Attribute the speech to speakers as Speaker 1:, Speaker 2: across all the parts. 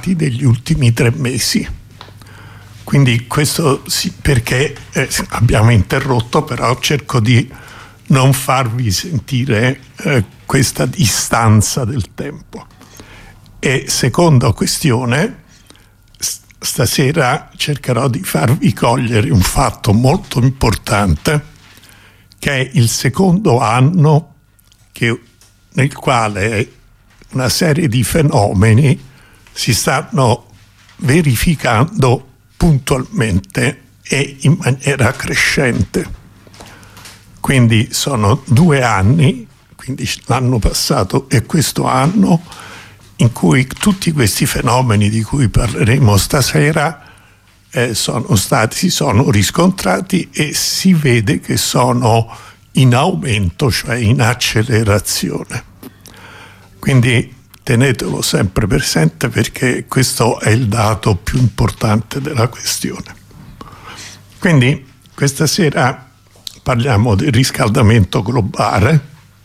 Speaker 1: dati degli ultimi 3 mesi. Quindi questo sì, perché abbiamo interrotto, però cerco di non farvi sentire questa distanza del tempo. E seconda questione, stasera cercherò di farvi cogliere un fatto molto importante, che è il secondo anno nel quale una serie di fenomeni si stanno verificando puntualmente e in maniera crescente. Quindi sono 2 anni, quindi l'anno passato e questo anno, in cui tutti questi fenomeni di cui parleremo stasera si sono riscontrati e si vede che sono in aumento, cioè in accelerazione. Quindi tenetelo sempre presente, perché questo è il dato più importante della questione. Quindi questa sera parliamo del riscaldamento globale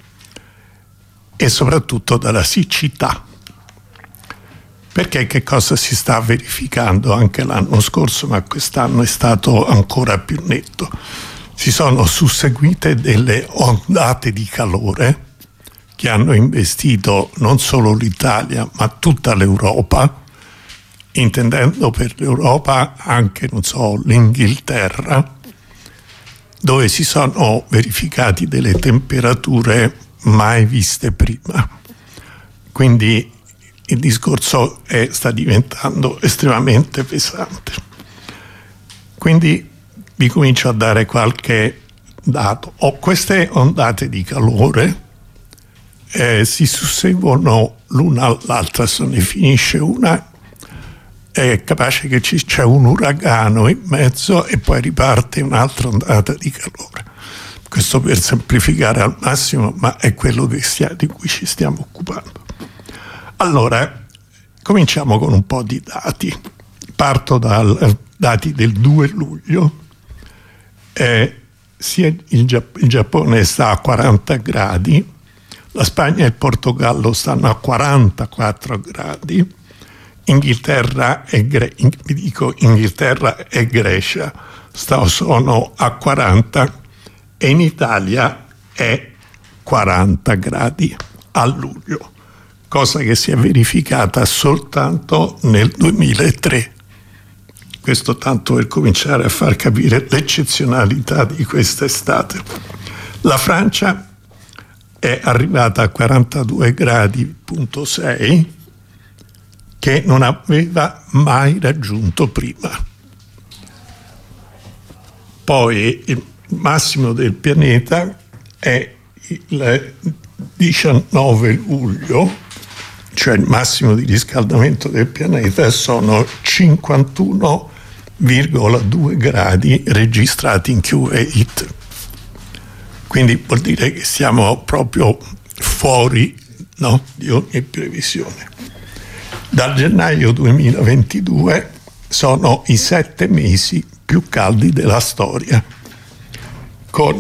Speaker 1: e soprattutto della siccità. Perché che cosa si sta verificando anche l'anno scorso, ma quest'anno è stato ancora più netto. Si sono susseguite delle ondate di calore che hanno investito non solo l'Italia, ma tutta l'Europa, intendendo per l'Europa anche, l'Inghilterra, dove si sono verificati delle temperature mai viste prima. Quindi il discorso sta diventando estremamente pesante. Quindi vi comincio a dare qualche dato. Queste ondate di calore si susseguono l'una all'altra, se ne finisce una è capace che c'è un uragano in mezzo e poi riparte un'altra ondata di calore. Questo per semplificare al massimo, ma è quello di cui ci stiamo occupando. Allora, cominciamo con un po' di dati. Parto dai dati del 2 luglio. Il Giappone sta a 40 gradi, la Spagna e il Portogallo stanno a 44 gradi, Inghilterra e Grecia sono a 40 e in Italia è 40 gradi a luglio, cosa che si è verificata soltanto nel 2003. Questo tanto per cominciare a far capire l'eccezionalità di quest'estate. La Francia è arrivata a 42 gradi,6 che non aveva mai raggiunto prima. Poi il massimo del pianeta è il 19 luglio, cioè il massimo di riscaldamento del pianeta sono 51,2 gradi registrati in Kuwait. Quindi vuol dire che siamo proprio fuori, di ogni previsione. Dal gennaio 2022 sono i 7 mesi più caldi della storia, con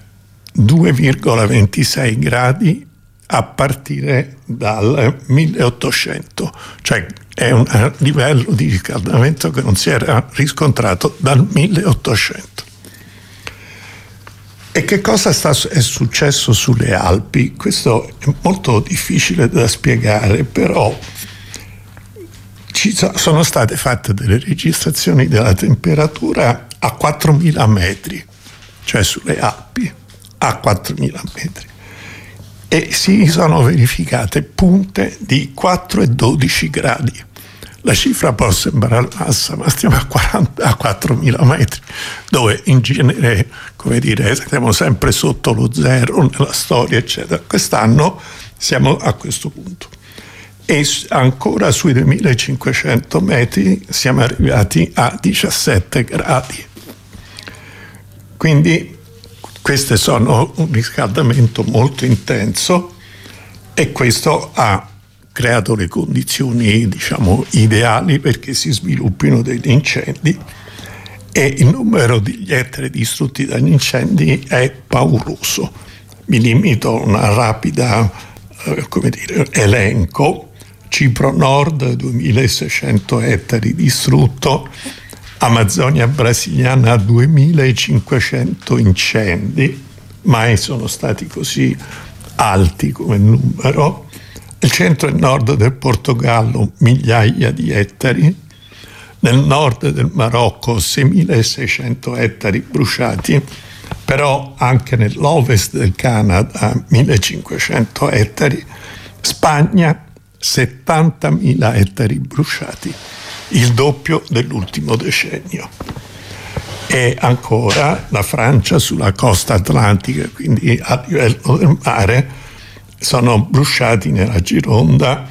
Speaker 1: 2,26 gradi a partire dal 1800, cioè è un livello di riscaldamento che non si era riscontrato dal 1800. E che cosa è successo sulle Alpi? Questo è molto difficile da spiegare, però sono state fatte delle registrazioni della temperatura a 4.000 metri, cioè sulle Alpi, a 4.000 metri. E si sono verificate punte di 4 e 12 gradi. La cifra può sembrare bassa, ma stiamo a 4.000 metri, dove in genere, siamo sempre sotto lo zero nella storia, eccetera. Quest'anno siamo a questo punto. E ancora sui 2.500 metri siamo arrivati a 17 gradi. Quindi queste sono un riscaldamento molto intenso e questo ha creato le condizioni, ideali perché si sviluppino degli incendi, e il numero di ettari distrutti dagli incendi è pauroso. Mi limito a una rapida elenco. Cipro Nord 2600 ettari distrutto, Amazzonia brasiliana 2500 incendi, mai sono stati così alti come numero, il centro e nord del Portogallo migliaia di ettari, nel nord del Marocco 6600 ettari bruciati, però anche nell'ovest del Canada 1500 ettari, Spagna 70.000 ettari bruciati, il doppio dell'ultimo decennio. E ancora la Francia sulla costa atlantica, quindi a livello del mare, sono bruciati nella Gironda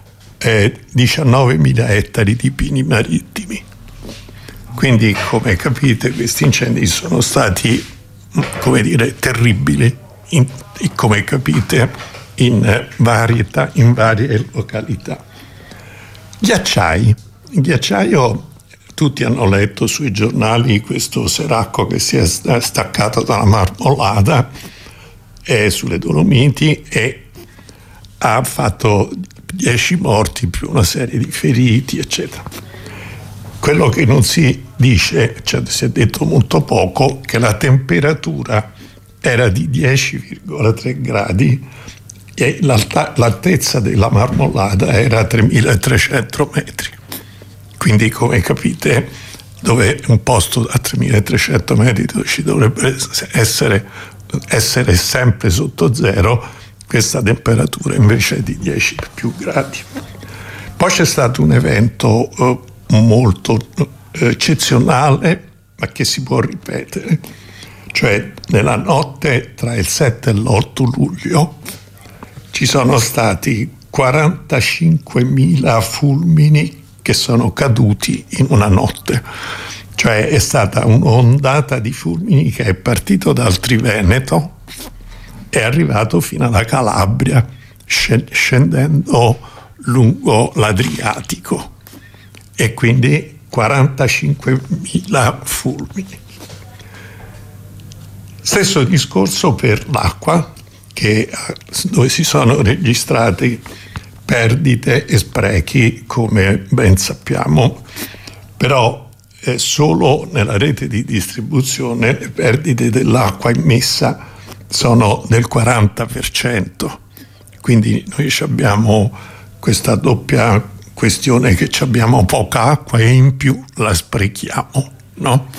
Speaker 1: 19.000 ettari di pini marittimi. Quindi, come capite, questi incendi sono stati, come dire, terribili, come capite, in varie località. Ghiacciai. Il ghiacciaio, tutti hanno letto sui giornali questo seracco che si è staccato dalla Marmolada sulle Dolomiti e ha fatto 10 morti più una serie di feriti, eccetera. Quello che non si dice, cioè si è detto molto poco, che la temperatura era di 10,3 gradi e l'altezza della Marmolada era 3.300 metri. Quindi, come capite, dove un posto a 3.300 metri dove ci dovrebbe essere sempre sotto zero, questa temperatura invece è di 10 più gradi. Poi c'è stato un evento molto eccezionale, ma che si può ripetere, cioè nella notte tra il 7 e l'8 luglio ci sono stati 45.000 fulmini che sono caduti in una notte. Cioè è stata un'ondata di fulmini che è partito dal Triveneto, è arrivato fino alla Calabria, scendendo lungo l'Adriatico, e quindi 45.000 fulmini. Stesso discorso per l'acqua, dove si sono registrati perdite e sprechi, come ben sappiamo, però solo nella rete di distribuzione le perdite dell'acqua immessa sono del 40%. Quindi noi abbiamo questa doppia questione che abbiamo poca acqua e in più la sprechiamo, no?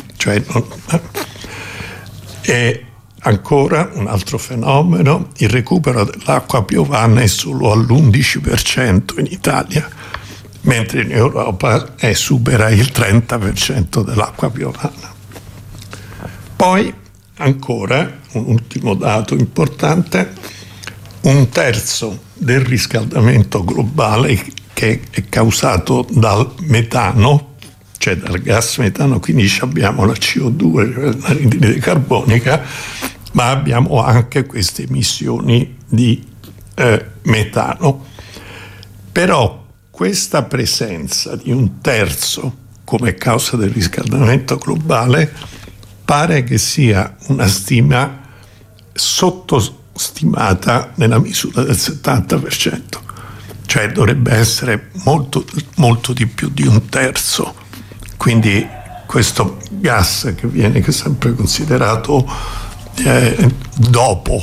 Speaker 1: E ancora un altro fenomeno, il recupero dell'acqua piovana è solo all'11% in Italia, mentre in Europa supera il 30% dell'acqua piovana. Poi ancora un ultimo dato importante, 1/3 del riscaldamento globale che è causato dal metano, cioè dal gas metano, quindi abbiamo la CO2, cioè l'anidride carbonica, ma abbiamo anche queste emissioni di metano. Però questa presenza di 1/3 come causa del riscaldamento globale pare che sia una stima sottostimata nella misura del 70%, cioè dovrebbe essere molto, molto di più di 1/3. Quindi questo gas che viene sempre considerato dopo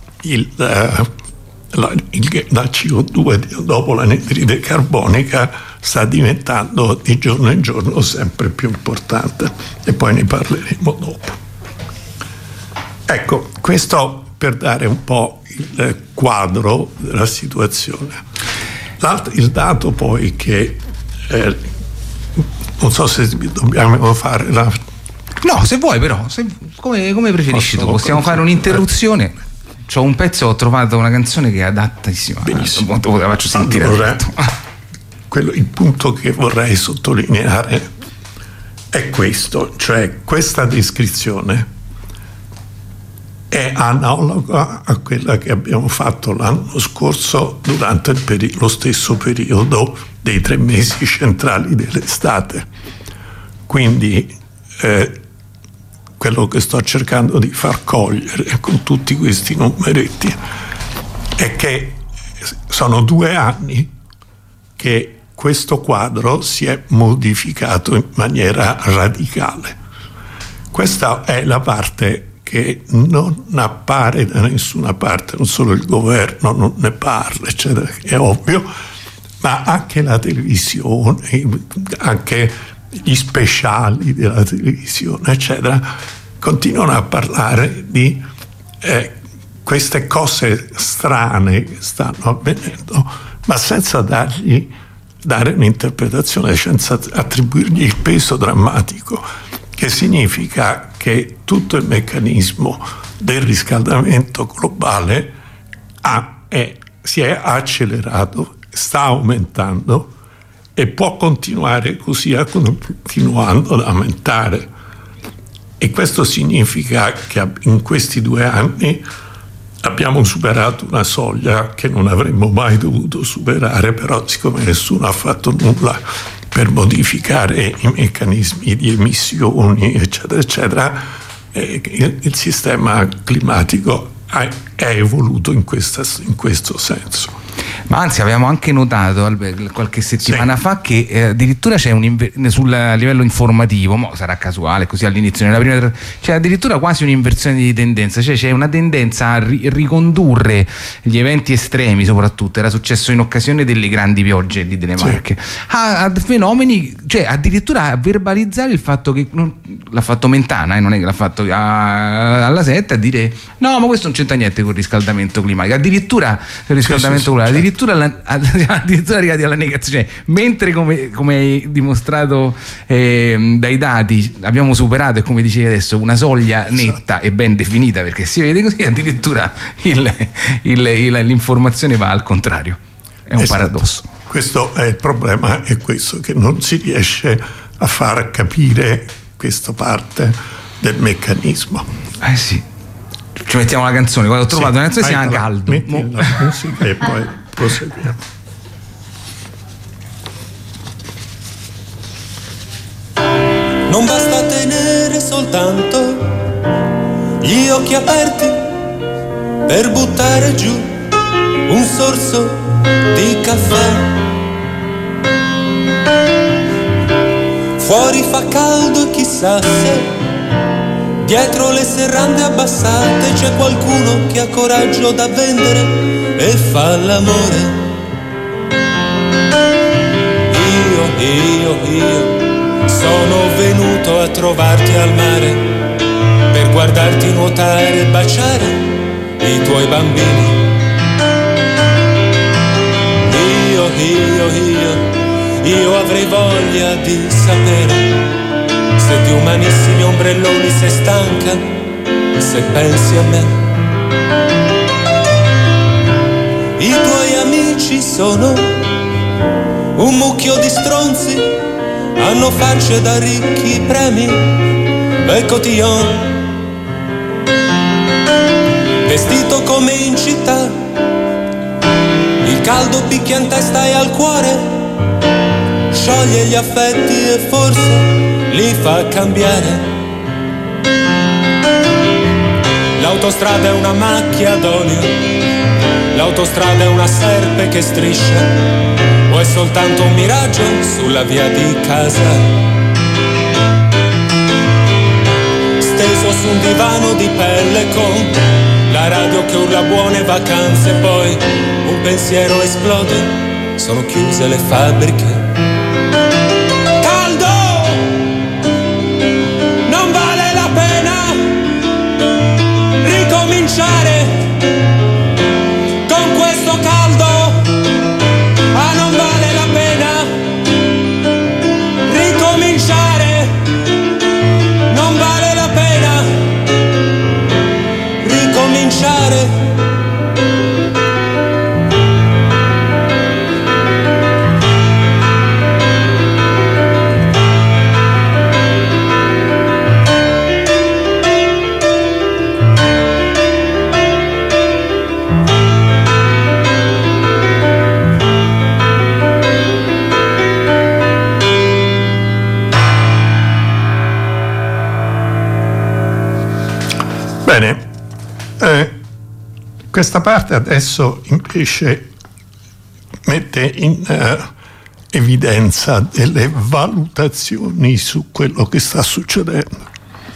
Speaker 1: la CO2, dopo l'anidride carbonica, sta diventando di giorno in giorno sempre più importante, e poi ne parleremo dopo. Ecco, questo per dare un po' il quadro della situazione. Il dato poi che non so se dobbiamo fare la...
Speaker 2: No, se vuoi, però, come preferisci tu, possiamo fare un'interruzione. C'ho un pezzo, ho trovato una canzone che è adattissima.
Speaker 1: Benissimo.
Speaker 2: Te la faccio sentire.
Speaker 1: Allora, il punto che vorrei sottolineare è questo, cioè questa descrizione è analoga a quella che abbiamo fatto l'anno scorso durante lo stesso periodo dei 3 mesi centrali dell'estate. Quindi quello che sto cercando di far cogliere con tutti questi numeretti è che sono 2 anni che questo quadro si è modificato in maniera radicale. Questa è la parte che non appare da nessuna parte, non solo il governo non ne parla, eccetera, è ovvio, ma anche la televisione, anche gli speciali della televisione, eccetera, continuano a parlare di queste cose strane che stanno avvenendo, ma senza dare un'interpretazione, senza attribuirgli il peso drammatico, che significa che tutto il meccanismo del riscaldamento globale si è accelerato, sta aumentando e può continuare così, continuando ad aumentare. E questo significa che in questi 2 anni abbiamo superato una soglia che non avremmo mai dovuto superare, però siccome nessuno ha fatto nulla per modificare i meccanismi di emissioni, eccetera, eccetera, il sistema climatico è evoluto in questo senso.
Speaker 2: Ma anzi, avevamo anche notato qualche settimana fa che addirittura c'è sul livello informativo, sarà casuale così all'inizio, nella prima, c'è addirittura quasi un'inversione di tendenza, cioè c'è una tendenza a ricondurre gli eventi estremi, soprattutto era successo in occasione delle grandi piogge lì delle Marche, a fenomeni, cioè addirittura a verbalizzare il fatto che l'ha fatto Mentana, non è che l'ha fatto alla 7, a dire no, ma questo non c'entra niente con il riscaldamento climatico, addirittura il riscaldamento climatico, addirittura arrivati alla negazione, mentre come hai dimostrato dai dati abbiamo superato, e come dicevi adesso, una soglia netta e ben definita, perché si vede così, addirittura l'informazione va al contrario. È un paradosso.
Speaker 1: Questo è il problema, è questo, che non si riesce a far capire questa parte del meccanismo.
Speaker 2: Sì, ci mettiamo la canzone, quando ho trovato una canzone si chiama Caldo.
Speaker 1: Metti la musica e poi proseguiamo.
Speaker 3: Non basta tenere soltanto gli occhi aperti per buttare giù un sorso di caffè. Fuori fa caldo e chissà se dietro le serrande abbassate c'è qualcuno che ha coraggio da vendere e fa l'amore. Io sono venuto a trovarti al mare per guardarti nuotare e baciare i tuoi bambini. Io avrei voglia di sapere se di umanissimi ombrelloni sei stanca, se pensi a me. I tuoi amici sono un mucchio di stronzi, hanno facce da ricchi premi e cotillon, vestito come in città, il caldo picchia in testa e al cuore, scioglie gli affetti e forse li fa cambiare. L'autostrada è una macchia d'olio, l'autostrada è una serpe che striscia, o è soltanto un miraggio sulla via di casa? Steso su un divano di pelle con la radio che urla buone vacanze, poi un pensiero esplode, sono chiuse le fabbriche. Con questo caldo, non vale la pena ricominciare, non vale la pena ricominciare.
Speaker 1: Bene, questa parte adesso invece mette evidenza delle valutazioni su quello che sta succedendo.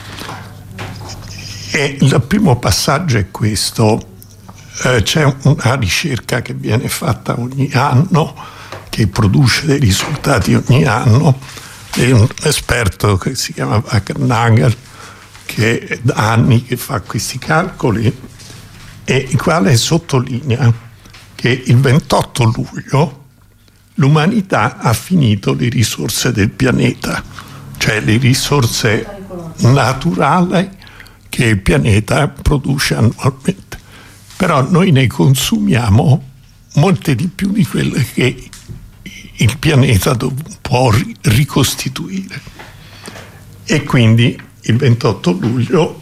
Speaker 1: E il primo passaggio è questo. C'è una ricerca che viene fatta ogni anno, che produce dei risultati ogni anno, di un esperto che si chiama Wackernagel, che è da anni che fa questi calcoli, e il quale sottolinea che il 28 luglio l'umanità ha finito le risorse del pianeta, cioè le risorse naturali che il pianeta produce annualmente. Però noi ne consumiamo molte di più di quelle che il pianeta può ricostituire. E quindi il 28 luglio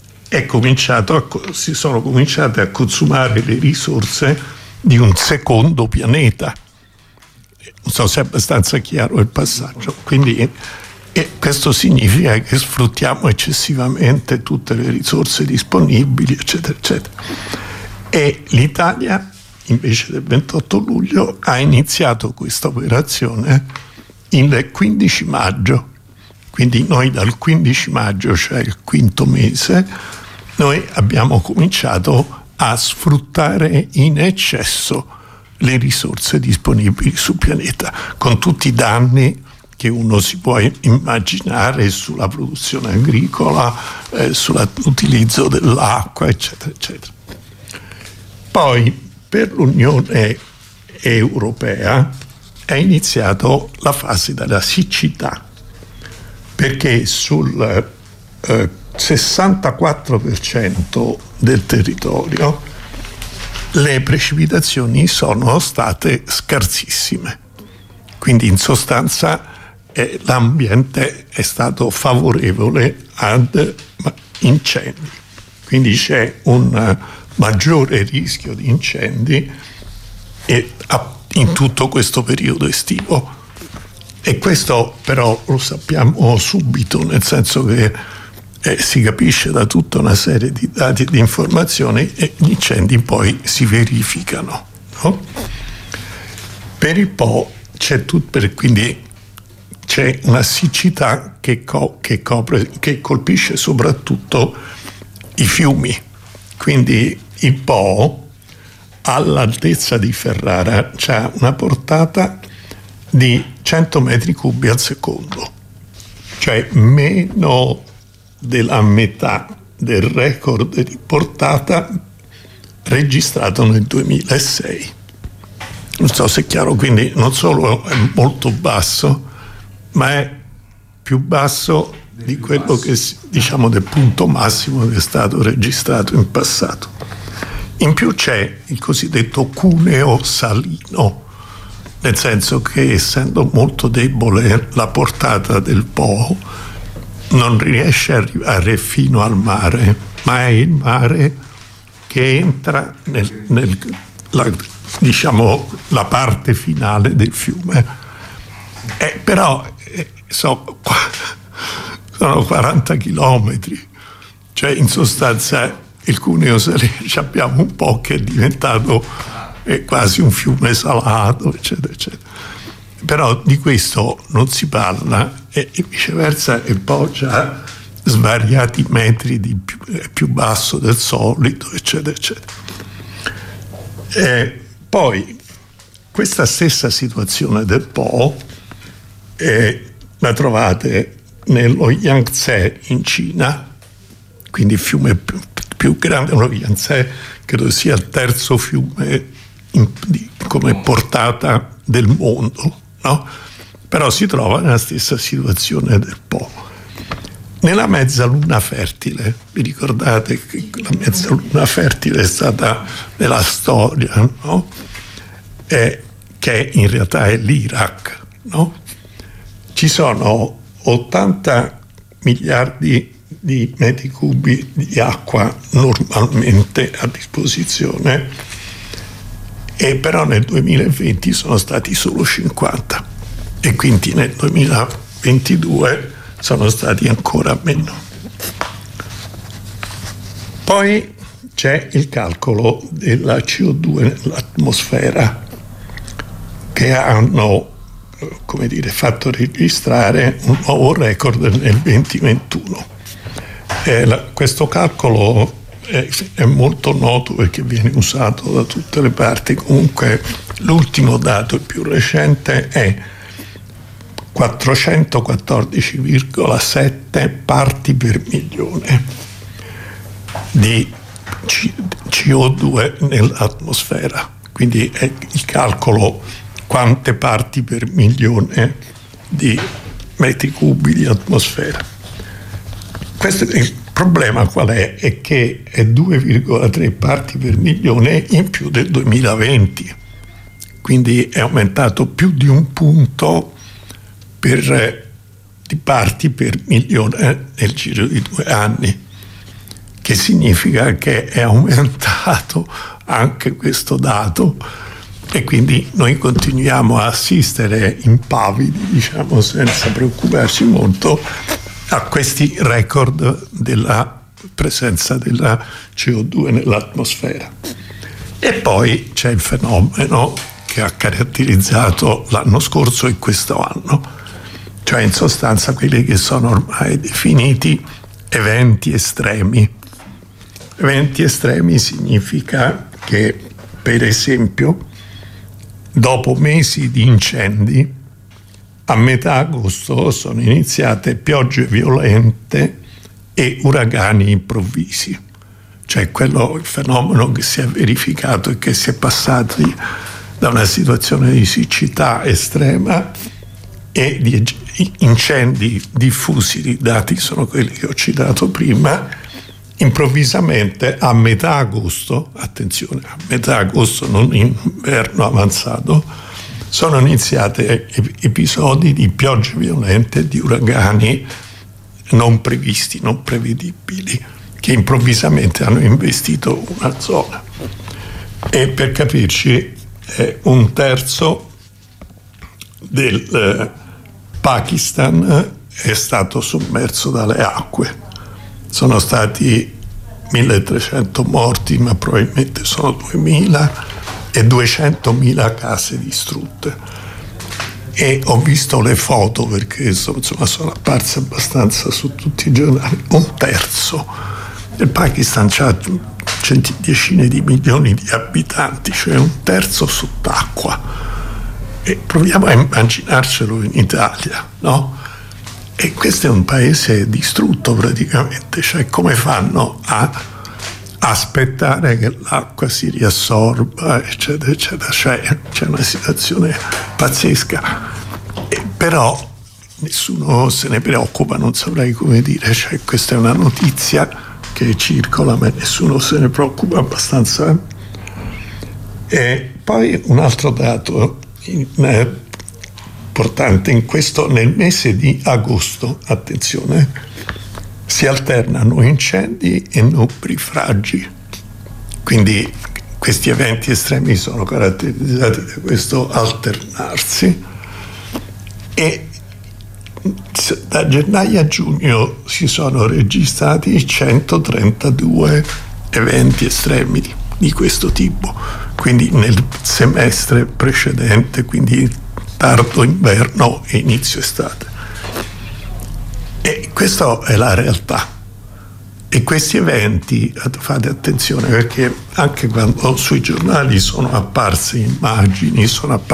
Speaker 1: si sono cominciate a consumare le risorse di un secondo pianeta. Non so se è abbastanza chiaro il passaggio. Quindi questo significa che sfruttiamo eccessivamente tutte le risorse disponibili, eccetera, eccetera. E l'Italia, invece del 28 luglio, ha iniziato questa operazione il 15 maggio. Quindi noi dal 15 maggio, cioè il quinto mese, noi abbiamo cominciato a sfruttare in eccesso le risorse disponibili sul pianeta, con tutti i danni che uno si può immaginare sulla produzione agricola, sull'utilizzo dell'acqua, eccetera, eccetera. Poi per l'Unione Europea è iniziata la fase della siccità, perché sul 64% del territorio le precipitazioni sono state scarsissime. Quindi in sostanza l'ambiente è stato favorevole ad incendi. Quindi c'è un maggiore rischio di incendi in tutto questo periodo estivo. E questo però lo sappiamo subito, nel senso che si capisce da tutta una serie di dati e di informazioni, e gli incendi poi si verificano, no? Per il Po quindi c'è una siccità che colpisce soprattutto i fiumi. Quindi il Po all'altezza di Ferrara c'ha una portata di 100 metri cubi al secondo, cioè meno della metà del record di portata registrato nel 2006. Non so se è chiaro, quindi non solo è molto basso, ma è più basso di quello che, diciamo, del punto massimo che è stato registrato in passato. In più c'è il cosiddetto cuneo salino, nel senso che, essendo molto debole la portata del Po, non riesce a arrivare fino al mare, ma è il mare che entra la parte finale del fiume. Però sono 40 chilometri, cioè in sostanza il cuneo salino abbiamo un po' che è diventato quasi un fiume salato, eccetera, eccetera. Però di questo non si parla, e viceversa è poi già svariati metri più basso del solito, eccetera, eccetera. Poi questa stessa situazione del Po la trovate nello Yangtze in Cina, quindi il fiume più grande. Lo Yangtze credo sia il terzo fiume come portata del mondo, no? Però si trova nella stessa situazione del Po. Nella mezzaluna fertile, vi ricordate che la mezzaluna fertile è stata nella storia, no? Che in realtà è l'Iraq, no? Ci sono 80 miliardi di metri cubi di acqua normalmente a disposizione, e però nel 2020 sono stati solo 50, e quindi nel 2022 sono stati ancora meno. Poi c'è il calcolo della CO2 nell'atmosfera, che hanno fatto registrare un nuovo record nel 2021. Questo calcolo è molto noto perché viene usato da tutte le parti. Comunque l'ultimo dato, il più recente, è 414,7 parti per milione di CO2 nell'atmosfera. Quindi è il calcolo quante parti per milione di metri cubi di atmosfera. Questo è il problema. Qual è? È che è 2,3 parti per milione in più del 2020, quindi è aumentato più di un punto di parti per milione nel giro di 2 anni, che significa che è aumentato anche questo dato, e quindi noi continuiamo a assistere impavidi, diciamo, senza preoccuparci molto, a questi record della presenza della CO2 nell'atmosfera. E poi c'è il fenomeno che ha caratterizzato l'anno scorso e questo anno, cioè in sostanza quelli che sono ormai definiti eventi estremi. Eventi estremi significa che, per esempio, dopo mesi di incendi, a metà agosto sono iniziate piogge violente e uragani improvvisi. Cioè il fenomeno che si è verificato e che si è passati da una situazione di siccità estrema e di incendi diffusi, i dati sono quelli che ho citato prima, improvvisamente a metà agosto, attenzione, a metà agosto, non in inverno avanzato, sono iniziati episodi di piogge violente, di uragani non previsti, non prevedibili, che improvvisamente hanno investito una zona. E per capirci, un terzo del Pakistan è stato sommerso dalle acque. Sono stati 1.300 morti, ma probabilmente sono 2.000, e 200.000 case distrutte. E ho visto le foto perché insomma sono apparse abbastanza su tutti i giornali. Un terzo del Pakistan ha decine di milioni di abitanti, cioè un terzo sott'acqua. E proviamo a immaginarcelo in Italia, no? E questo è un paese distrutto praticamente, cioè come fanno a aspettare che l'acqua si riassorba, eccetera, eccetera. Cioè, c'è una situazione pazzesca. Però nessuno se ne preoccupa, non saprei come dire, cioè questa è una notizia che circola, ma nessuno se ne preoccupa abbastanza. E poi un altro dato importante, nel mese di agosto, attenzione, si alternano incendi e naufragi. Quindi questi eventi estremi sono caratterizzati da questo alternarsi, e da gennaio a giugno si sono registrati 132 eventi estremi di questo tipo, quindi nel semestre precedente, quindi tardo inverno e inizio estate. E questa è la realtà. E questi eventi, fate attenzione, perché anche quando sui giornali sono apparse immagini,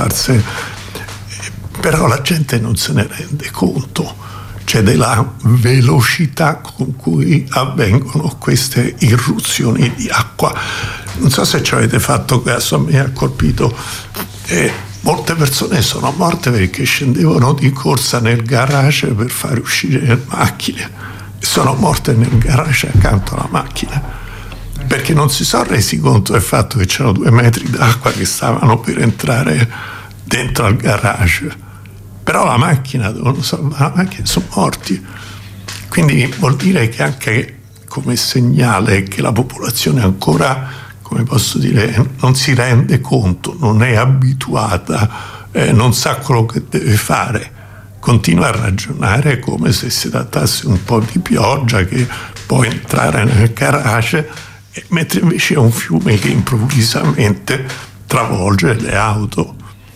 Speaker 1: però la gente non se ne rende conto, cioè della velocità con cui avvengono queste irruzioni di acqua. Non so se ci avete fatto caso, a me ha colpito, molte persone sono morte perché scendevano di corsa nel garage per fare uscire le macchine, sono morte nel garage accanto alla macchina, perché non si sono resi conto del fatto che c'erano 2 metri d'acqua che stavano per entrare dentro al garage. Però la macchina, devono salvare la macchina, sono morti. Quindi vuol dire che anche come segnale che la popolazione ancora, come posso dire, non si rende conto, non è abituata, non sa quello che deve fare, continua a ragionare come se si trattasse un po' di pioggia che può entrare nel garage, mentre invece è un fiume che improvvisamente travolge le auto.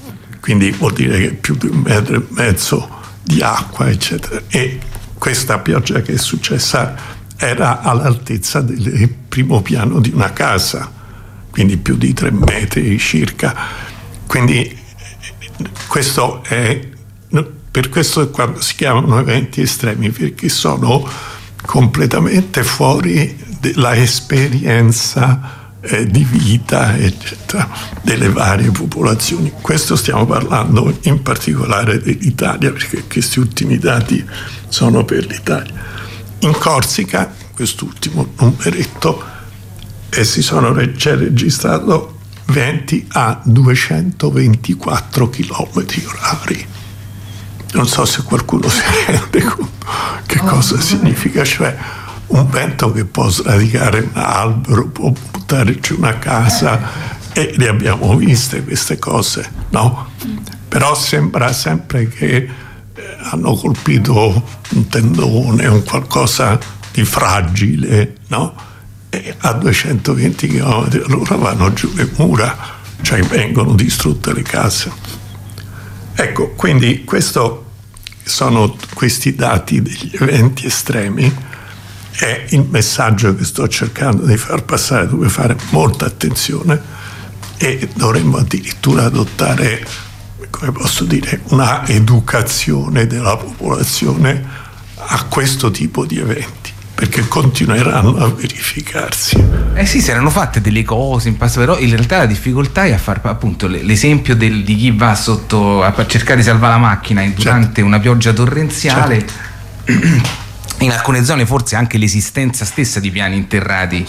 Speaker 1: quindi vuol dire che più di 1,5 metri di acqua, eccetera. E questa pioggia che è successa era all'altezza del primo piano di una casa, quindi più di 3 metri circa. Quindi questo è, per questo quando si chiamano eventi estremi, perché sono completamente fuori dalla esperienza di vita, eccetera, delle varie popolazioni. Questo stiamo parlando in particolare dell'Italia, perché questi ultimi dati sono per l'Italia. In Corsica, quest'ultimo numeretto, c'è registrato venti a 224 km/h. Non so se qualcuno si rende conto che cosa significa, cioè un vento che può sradicare un albero, può buttare giù una casa, e le abbiamo viste queste cose, no? Però sembra sempre che hanno colpito un tendone, un qualcosa di fragile, no? E a 220 km all'ora vanno giù le mura, cioè vengono distrutte le case. Ecco, quindi sono questi dati degli eventi estremi. È il messaggio che sto cercando di far passare, dove fare molta attenzione, e dovremmo addirittura adottare, come posso dire, una educazione della popolazione a questo tipo di eventi, perché continueranno a verificarsi.
Speaker 2: Sì, si erano fatte delle cose in passato, però in realtà la difficoltà è a fare appunto l'esempio di chi va sotto a cercare di salvare la macchina durante una pioggia torrenziale. Certo. In alcune zone forse anche l'esistenza stessa di piani interrati.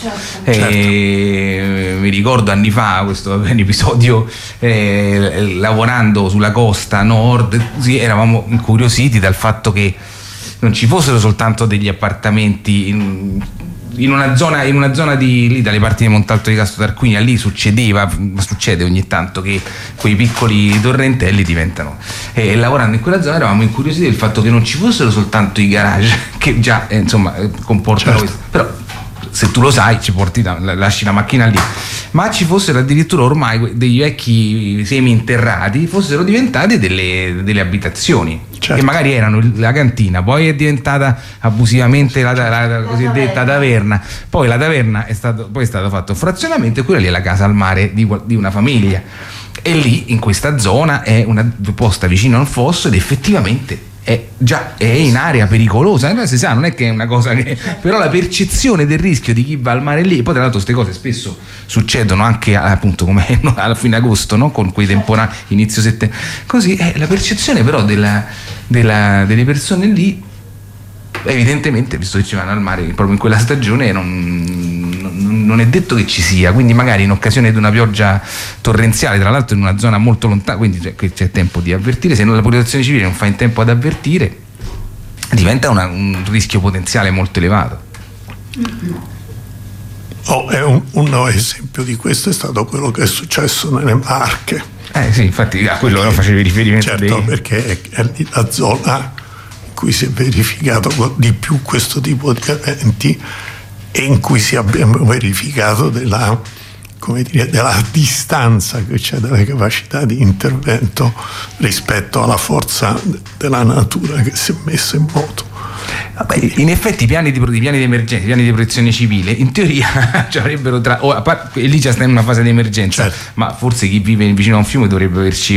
Speaker 2: Mi ricordo anni fa questo episodio, lavorando sulla costa nord, eravamo incuriositi dal fatto che non ci fossero soltanto degli appartamenti in una zona di lì dalle parti di Montalto di Castro Tarquinia. Lì succede ogni tanto che quei piccoli torrentelli diventano, e lavorando in quella zona eravamo incuriositi del fatto che non ci fossero soltanto i garage, che già comportano questo, però se tu lo sai lasci la macchina lì, ma ci fossero addirittura ormai dei vecchi semi interrati, fossero diventati delle abitazioni. Certo. Che magari erano la cantina, poi è diventata abusivamente la cosiddetta taverna, poi la taverna è stato fatto un frazionamento, e quella lì è la casa al mare di una famiglia, e lì in questa zona è una posta vicino al fosso, ed effettivamente è in area pericolosa. Si sa, non è che è una cosa che, però la percezione del rischio di chi va al mare lì, poi tra l'altro queste cose spesso succedono anche appunto come alla fine agosto, no? Con quei temporali inizio settembre, così la percezione però delle persone lì, evidentemente, visto che ci vanno al mare proprio in quella stagione, non è detto che ci sia, quindi magari in occasione di una pioggia torrenziale, tra l'altro in una zona molto lontana, quindi c'è tempo di avvertire. Se la protezione civile non fa in tempo ad avvertire, diventa un rischio potenziale molto elevato.
Speaker 1: Un esempio di questo è stato quello che è successo nelle Marche.
Speaker 2: Sì, infatti a quello facevi riferimento.
Speaker 1: Certo, perché è la zona in cui si è verificato di più questo tipo di eventi, e in cui abbiamo verificato della distanza che c'è dalle capacità di intervento rispetto alla forza della natura che si è messa in moto.
Speaker 2: In effetti i piani di emergenza, i piani di protezione civile, in teoria ci avrebbero lì già sta in una fase di emergenza, certo. Ma forse chi vive vicino a un fiume dovrebbe averci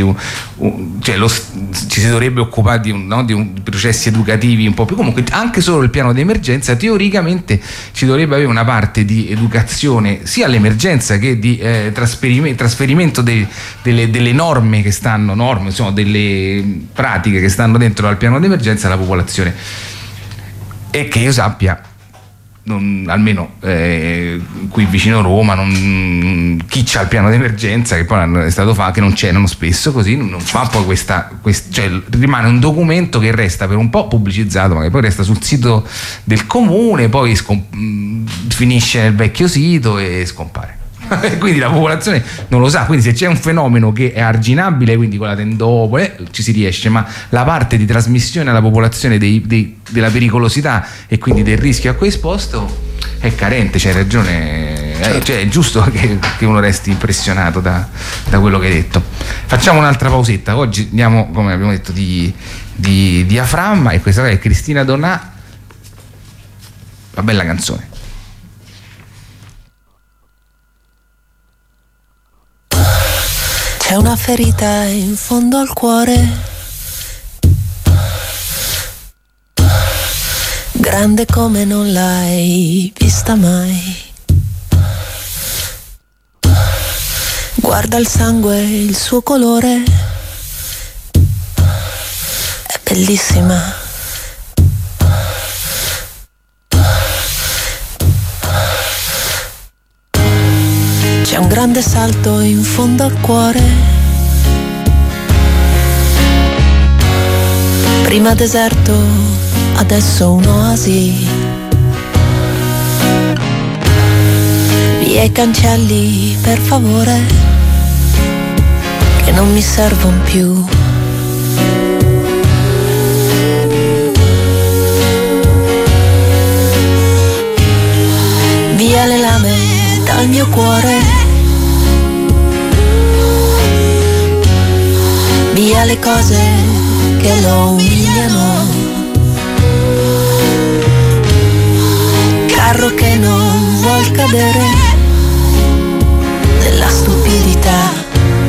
Speaker 2: ci si dovrebbe occupare di processi educativi un po' più. Comunque anche solo il piano di emergenza teoricamente ci dovrebbe avere una parte di educazione sia all'emergenza che di trasferimento delle norme che stanno, insomma delle pratiche che stanno dentro al piano di emergenza alla popolazione. E che io sappia, almeno qui vicino Roma, chi c'ha il piano d'emergenza, che poi è stato fatto, che non c'erano spesso, così non fa poi cioè rimane un documento che resta per un po' pubblicizzato, ma che poi resta sul sito del comune, poi finisce nel vecchio sito e scompare. Quindi la popolazione non lo sa, quindi se c'è un fenomeno che è arginabile, quindi con la tendopoli ci si riesce, ma la parte di trasmissione alla popolazione della pericolosità e quindi del rischio a cui è esposto è carente. C'hai ragione
Speaker 1: certo.
Speaker 2: Cioè, è giusto che uno resti impressionato da quello che hai detto. Facciamo un'altra pausetta. Oggi andiamo, come abbiamo detto, di diaframma, e questa è Cristina Donà, una bella canzone.
Speaker 4: C'è una ferita in fondo al cuore, grande come non l'hai vista mai. Guarda il sangue, il suo colore, è bellissima. C'è un grande salto in fondo al cuore, prima deserto, adesso un'oasi. Via i cancelli, per favore, che non mi servono più. Via le lame dal mio cuore, via le cose che lo umiliano, carro che non vuol cadere nella stupidità.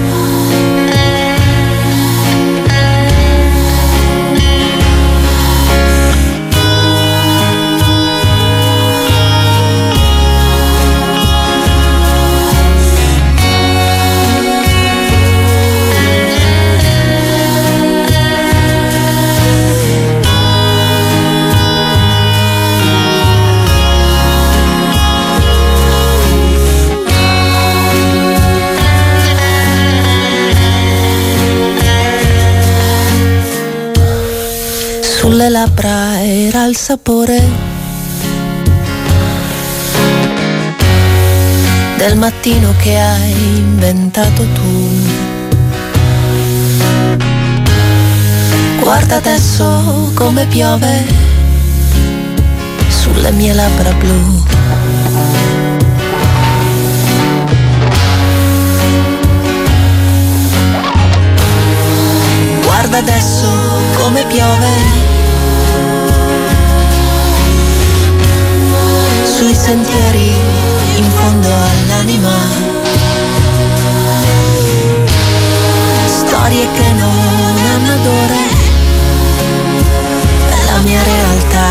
Speaker 4: Sulle labbra era il sapore del mattino che hai inventato tu. Guarda adesso come piove sulle mie labbra blu. Guarda adesso come piove sui sentieri in fondo all'anima, storie che non hanno odore, è la mia realtà.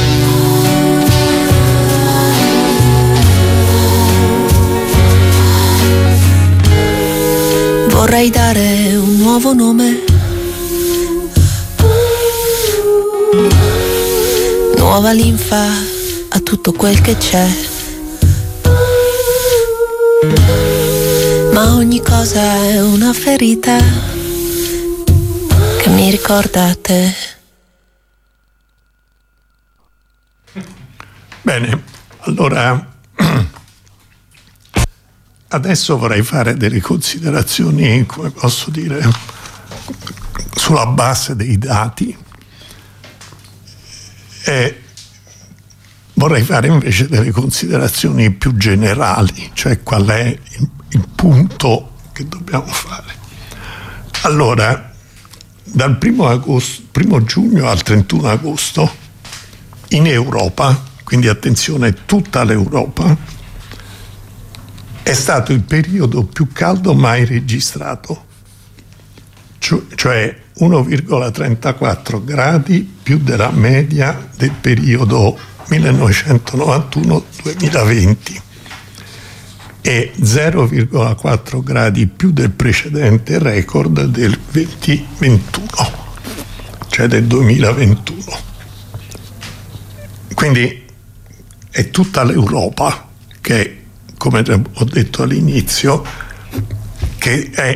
Speaker 4: Vorrei dare un nuovo nome, nuova linfa a tutto quel che c'è, ma ogni cosa è una ferita che mi ricorda a te.
Speaker 1: Bene, allora adesso vorrei fare delle considerazioni, come posso dire, sulla base dei dati, e vorrei fare invece delle considerazioni più generali, cioè qual è il punto che dobbiamo fare. Allora, dal 1 giugno al 31 agosto in Europa, quindi attenzione, tutta l'Europa, è stato il periodo più caldo mai registrato, cioè 1,34 gradi più della media del periodo 1991-2020 e 0,4 gradi più del precedente record del 2021, cioè del 2021. Quindi è tutta l'Europa che, come ho detto all'inizio, che è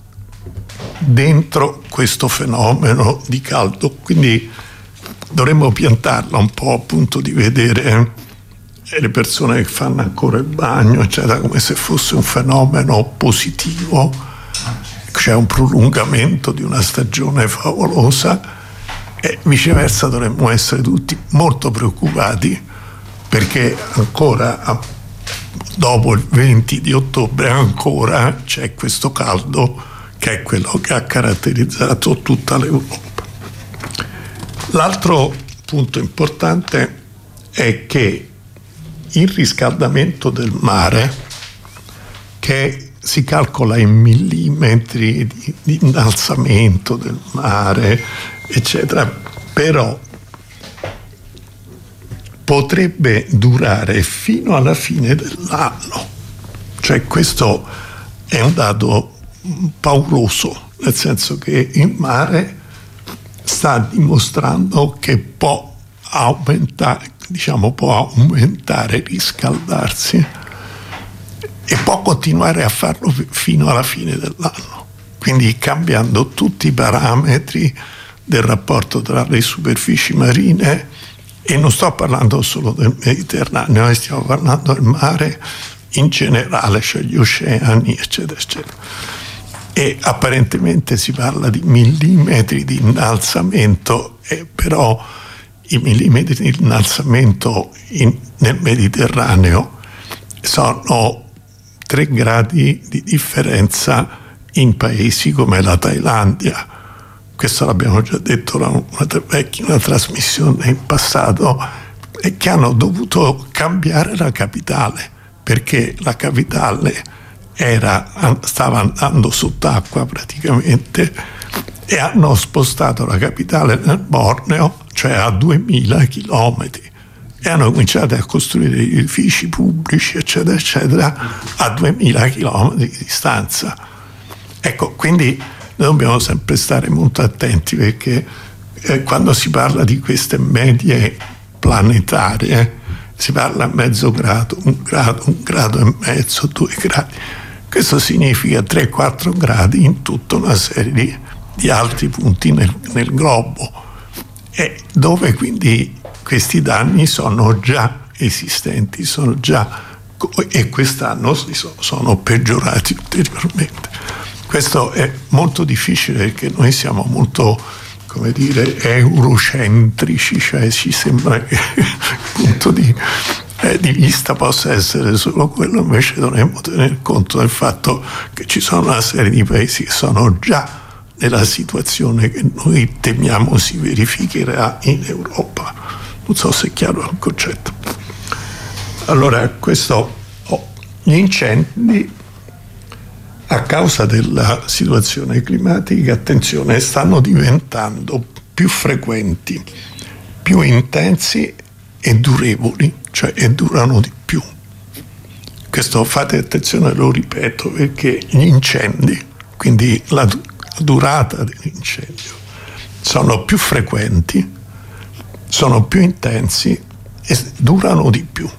Speaker 1: dentro questo fenomeno di caldo, quindi dovremmo piantarla un po', appunto, di vedere le persone che fanno ancora il bagno, eccetera, come se fosse un fenomeno positivo, c'è un prolungamento di una stagione favolosa, e viceversa dovremmo essere tutti molto preoccupati perché ancora dopo il 20 di ottobre ancora c'è questo caldo che è quello che ha caratterizzato tutta l'Europa. L'altro punto importante è che il riscaldamento del mare, che si calcola in millimetri di innalzamento del mare, eccetera, però potrebbe durare fino alla fine dell'anno. Cioè questo è un dato pauroso, nel senso che il mare sta dimostrando che può aumentare, riscaldarsi e può continuare a farlo fino alla fine dell'anno, quindi cambiando tutti i parametri del rapporto tra le superfici marine. E non sto parlando solo del Mediterraneo, stiamo parlando del mare in generale, cioè gli oceani, eccetera, eccetera. E apparentemente si parla di millimetri di innalzamento, però i millimetri di innalzamento nel Mediterraneo sono 3 gradi di differenza in paesi come la Thailandia. Questo l'abbiamo già detto una trasmissione in passato, e che hanno dovuto cambiare la capitale, perché la capitale stava andando sott'acqua praticamente, e hanno spostato la capitale nel Borneo, cioè a 2000 chilometri, e hanno cominciato a costruire edifici pubblici, eccetera, eccetera, a 2000 chilometri di distanza. Ecco, quindi noi dobbiamo sempre stare molto attenti, perché quando si parla di queste medie planetarie si parla mezzo grado, un grado e mezzo, 2 gradi. Questo significa 3-4 gradi in tutta una serie di altri punti nel globo, e dove quindi questi danni sono già esistenti, e quest'anno sono peggiorati ulteriormente. Questo è molto difficile, perché noi siamo molto, eurocentrici, cioè ci sembra che il punto di vista possa essere solo quello, invece dovremmo tener conto del fatto che ci sono una serie di paesi che sono già nella situazione che noi temiamo si verificherà in Europa. Non so se è chiaro il concetto. Allora, gli incendi, a causa della situazione climatica, attenzione, stanno diventando più frequenti, più intensi e durevoli, cioè durano di più. Questo, fate attenzione, lo ripeto, perché gli incendi, quindi la durata dell'incendio, sono più frequenti, sono più intensi e durano di più.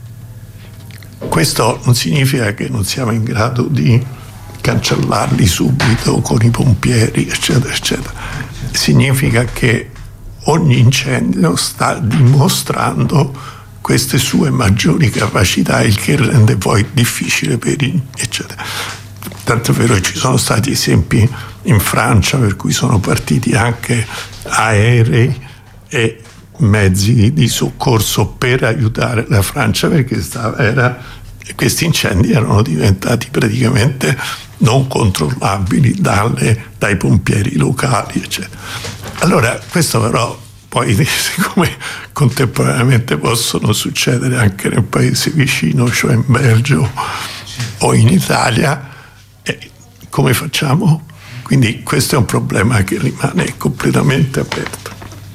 Speaker 1: Questo non significa che non siamo in grado di cancellarli subito con i pompieri, eccetera, eccetera. Significa che ogni incendio sta dimostrando queste sue maggiori capacità, il che rende poi difficile eccetera. Tanto è vero che ci sono stati esempi in Francia per cui sono partiti anche aerei e mezzi di soccorso per aiutare la Francia, perché questi incendi erano diventati praticamente non controllabili dai pompieri locali, eccetera. Allora, questo però poi, siccome contemporaneamente possono succedere anche nel paese vicino, cioè in Belgio o in Italia, come facciamo? Quindi questo è un problema che rimane completamente aperto.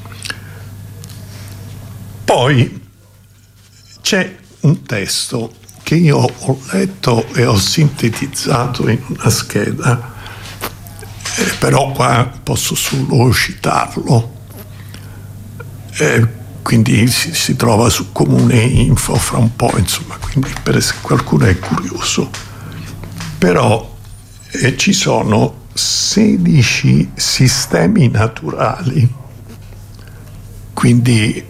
Speaker 1: Poi c'è un testo che io ho letto e ho sintetizzato in una scheda, però qua posso solo citarlo, quindi si trova su Comune Info fra un po', insomma, quindi per se qualcuno è curioso. Però ci sono 16 sistemi naturali, quindi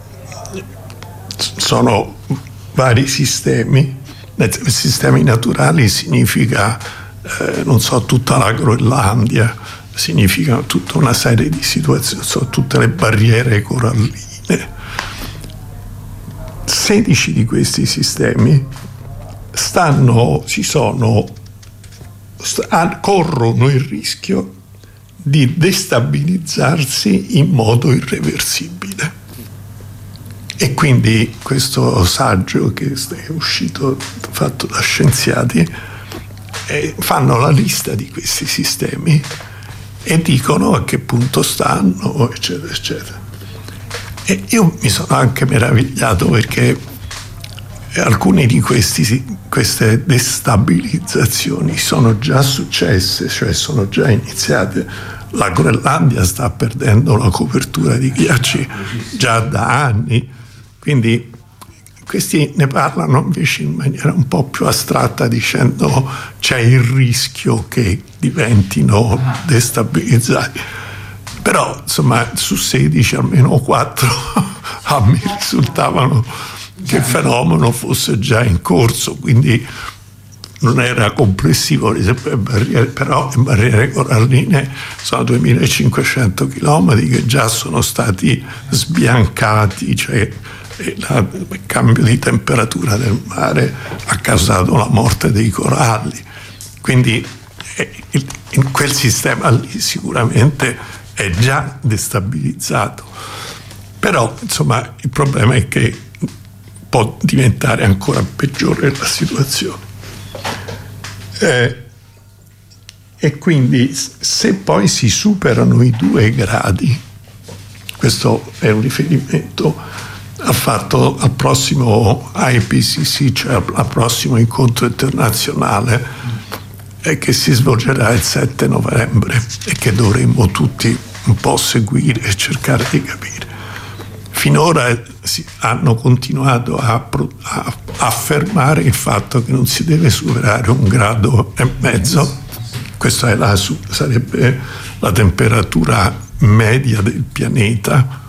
Speaker 1: sono vari sistemi. Sistemi naturali significa, tutta la Groenlandia, significa tutta una serie di situazioni, tutte le barriere coralline. 16 di questi sistemi corrono il rischio di destabilizzarsi in modo irreversibile. E quindi questo saggio che è uscito, fatto da scienziati, fanno la lista di questi sistemi e dicono a che punto stanno, eccetera, eccetera. E io mi sono anche meravigliato perché alcune di queste destabilizzazioni sono già successe, cioè sono già iniziate. La Groenlandia sta perdendo la copertura di ghiacci già da anni, quindi questi ne parlano invece in maniera un po' più astratta, dicendo c'è il rischio che diventino destabilizzati. Però insomma su 16 almeno 4 a me risultavano che il fenomeno fosse già in corso, quindi non era complessivo, però le barriere coralline sono 2500 chilometri che già sono stati sbiancati, cioè il cambio di temperatura del mare ha causato la morte dei coralli, quindi in quel sistema lì sicuramente è già destabilizzato. Però insomma il problema è che può diventare ancora peggiore la situazione. E quindi se poi si superano i 2 gradi, questo è un riferimento fatto al prossimo IPCC, cioè al prossimo incontro internazionale che si svolgerà il 7 novembre e che dovremmo tutti un po' seguire e cercare di capire. Finora hanno continuato a affermare il fatto che non si deve superare 1,5 gradi. Questa sarebbe la temperatura media del pianeta,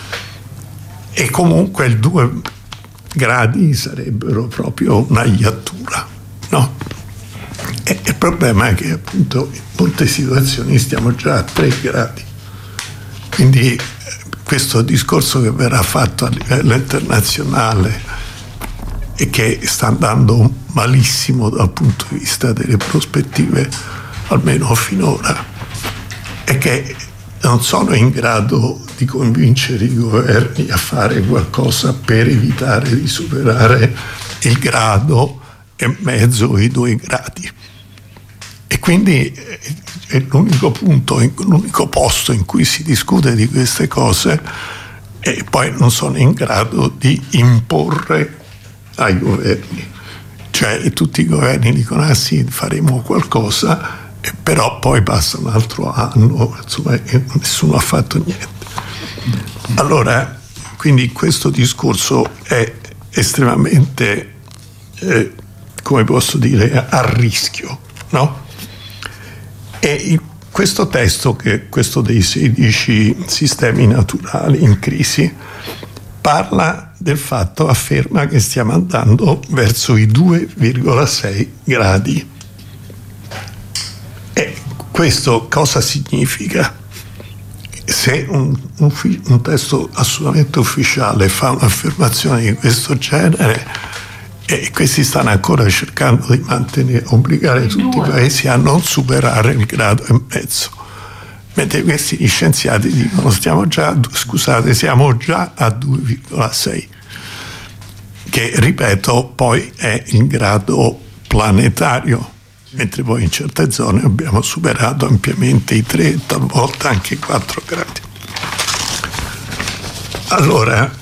Speaker 1: e comunque il 2 gradi sarebbero proprio una iattura, no? E il problema è che appunto in molte situazioni stiamo già a 3 gradi. Quindi questo discorso che verrà fatto a livello internazionale e che sta andando malissimo dal punto di vista delle prospettive, almeno finora, è che non sono in grado di convincere i governi a fare qualcosa per evitare di superare il 1,5 gradi o i 2 gradi. E quindi è l'unico posto in cui si discute di queste cose, e poi non sono in grado di imporre ai governi. Cioè tutti i governi dicono sì, faremo qualcosa, però poi passa un altro anno, insomma, e nessuno ha fatto niente. Allora, quindi questo discorso è estremamente, come posso dire, a rischio, no? E questo testo, che è questo dei 16 sistemi naturali in crisi, parla del fatto, afferma che stiamo andando verso i 2,6 gradi. E questo cosa significa? Se un testo assolutamente ufficiale fa un'affermazione di questo genere, e questi stanno ancora cercando di obbligare tutti i paesi a non superare il 1,5 gradi, mentre questi scienziati dicono siamo già a 2,6, che ripeto poi è il grado planetario, mentre poi in certe zone abbiamo superato ampiamente i 3, talvolta anche i 4 gradi. Allora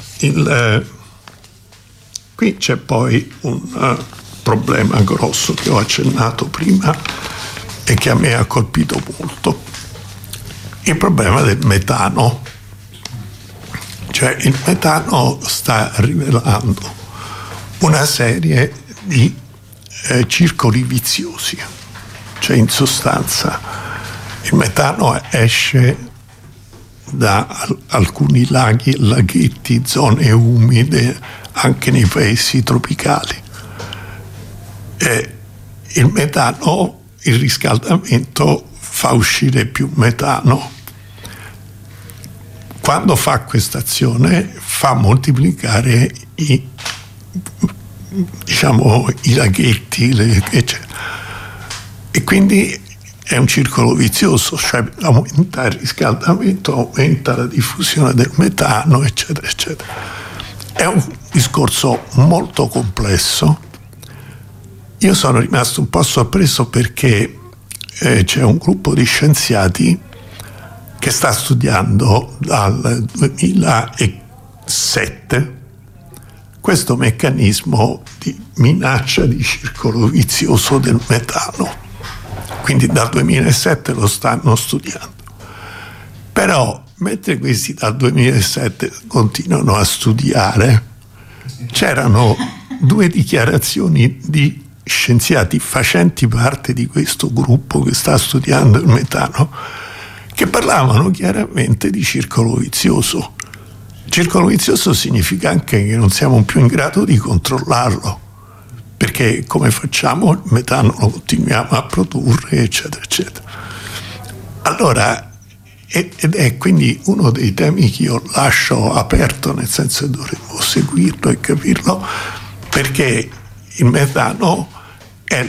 Speaker 1: qui c'è poi un problema grosso che ho accennato prima e che a me ha colpito molto: il problema del metano. Cioè il metano sta rivelando una serie di circoli viziosi. Cioè in sostanza il metano esce da alcuni laghi e laghetti, zone umide anche nei paesi tropicali. Il metano, il riscaldamento fa uscire più metano. Quando fa questa azione fa moltiplicare i diciamo i laghetti, e quindi è un circolo vizioso, cioè aumenta il riscaldamento, aumenta la diffusione del metano, eccetera, eccetera. È un discorso molto complesso. Io sono rimasto un po' sorpreso perché c'è un gruppo di scienziati che sta studiando dal 2007 questo meccanismo di minaccia di circolo vizioso del metano. Quindi dal 2007 lo stanno studiando. Però, mentre questi dal 2007 continuano a studiare, c'erano 2 dichiarazioni di scienziati facenti parte di questo gruppo che sta studiando il metano, che parlavano chiaramente di circolo vizioso. Circolo vizioso significa anche che non siamo più in grado di controllarlo, perché come facciamo? Il metano lo continuiamo a produrre, eccetera, eccetera. Allora, ed è quindi uno dei temi che io lascio aperto, nel senso che dovremmo seguirlo e capirlo, perché il metano è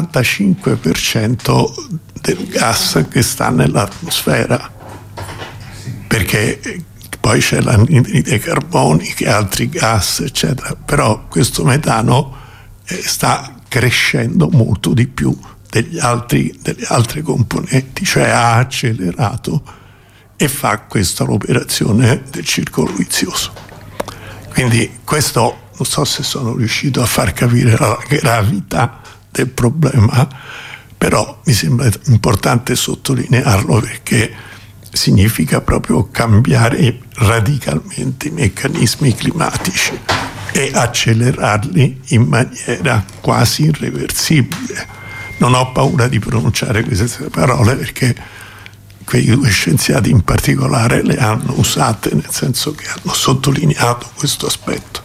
Speaker 1: l'85% del gas che sta nell'atmosfera, perché poi c'è l'anidride carbonica e altri gas, eccetera, però questo metano sta crescendo molto di più delle altre componenti, cioè ha accelerato e fa questa l'operazione del circolo vizioso. Quindi questo, non so se sono riuscito a far capire la gravità del problema, però mi sembra importante sottolinearlo perché significa proprio cambiare radicalmente i meccanismi climatici e accelerarli in maniera quasi irreversibile. Non ho paura di pronunciare queste parole perché quei 2 scienziati in particolare le hanno usate, nel senso che hanno sottolineato questo aspetto.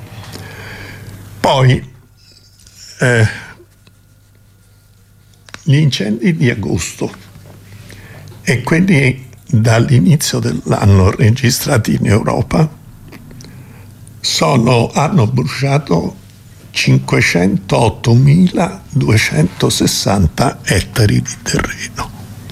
Speaker 1: Poi gli incendi di agosto e quelli dall'inizio dell'anno registrati in Europa hanno bruciato 508.260 ettari di terreno.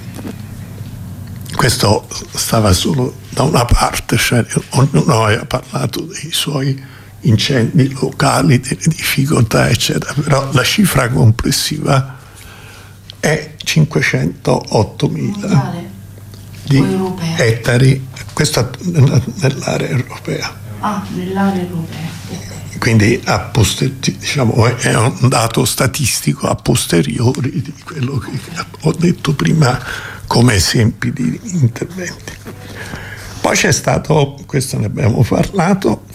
Speaker 1: Questo stava solo da una parte, cioè ognuno aveva parlato dei suoi incendi locali, delle difficoltà, eccetera, però la cifra complessiva è 508.000 di ettari, questo nell'area europea.
Speaker 5: Nell'area europea.
Speaker 1: Quindi diciamo, è un dato statistico a posteriori di quello che ho detto prima come esempi di interventi. Poi c'è stato, questo ne abbiamo parlato,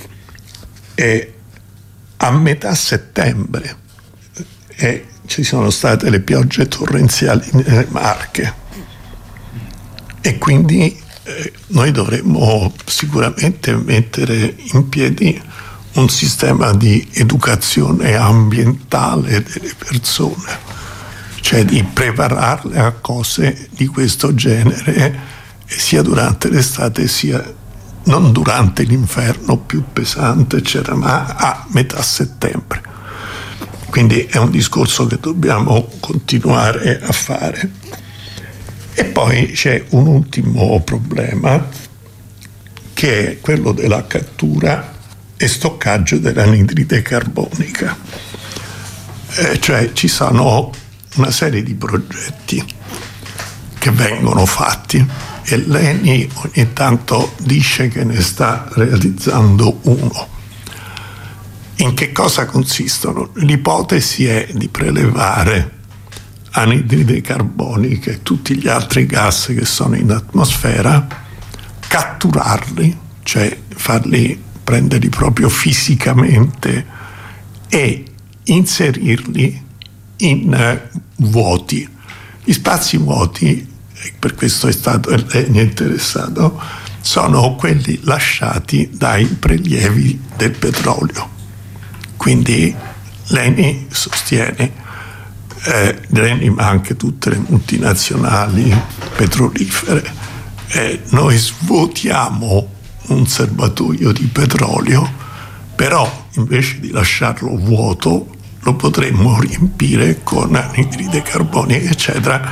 Speaker 1: a metà settembre ci sono state le piogge torrenziali nelle Marche e quindi noi dovremmo sicuramente mettere in piedi un sistema di educazione ambientale delle persone, cioè di prepararle a cose di questo genere sia durante l'estate sia non durante l'inverno più pesante, eccetera, ma a metà settembre. Quindi è un discorso che dobbiamo continuare a fare. E poi c'è un ultimo problema, che è quello della cattura e stoccaggio dell'anidride carbonica. Cioè ci sono una serie di progetti che vengono fatti e l'ENI ogni tanto dice che ne sta realizzando uno. In che cosa consistono? L'ipotesi è di prelevare anidride carbonica e tutti gli altri gas che sono in atmosfera, catturarli, cioè prenderli proprio fisicamente e inserirli in vuoti. Gli spazi vuoti, per questo è stato interessato, sono quelli lasciati dai prelievi del petrolio. Quindi l'ENI sostiene, l'ENI ma anche tutte le multinazionali petrolifere, noi svuotiamo un serbatoio di petrolio però invece di lasciarlo vuoto lo potremmo riempire con anidride carbonica eccetera,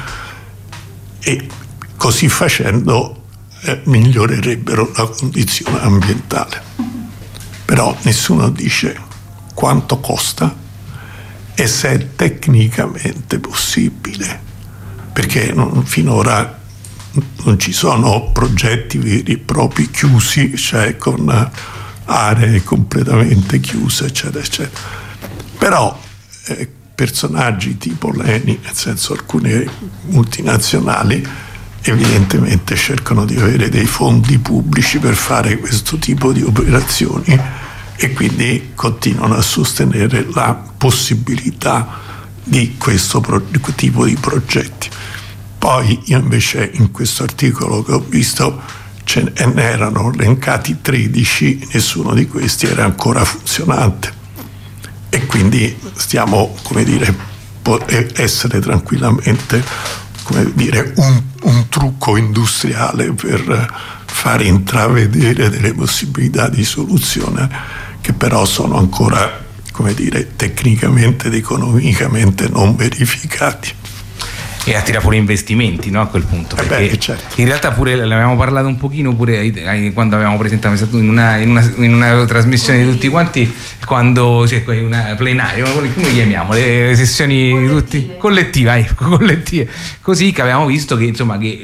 Speaker 1: e così facendo migliorerebbero la condizione ambientale. Però nessuno dice quanto costa e se è tecnicamente possibile, perché finora non ci sono progetti veri e propri chiusi, cioè con aree completamente chiuse eccetera eccetera. Però personaggi tipo l'ENI, nel senso alcune multinazionali, evidentemente cercano di avere dei fondi pubblici per fare questo tipo di operazioni e quindi continuano a sostenere la possibilità di questo tipo di progetti. Poi io invece in questo articolo che ho visto ce ne erano elencati 13, nessuno di questi era ancora funzionante e quindi stiamo, come dire, può essere tranquillamente, come dire, un trucco industriale per fare intravedere delle possibilità di soluzione che però sono ancora, come dire, tecnicamente ed economicamente non verificati.
Speaker 2: E attira pure investimenti, no, a quel punto, perché
Speaker 1: certo.
Speaker 2: In realtà pure ne avevamo parlato un pochino pure quando avevamo presentato in una trasmissione di tutti quanti, quando c'è una plenaria, come chiamiamo, le sessioni tutti collettive, così, che avevamo visto che insomma che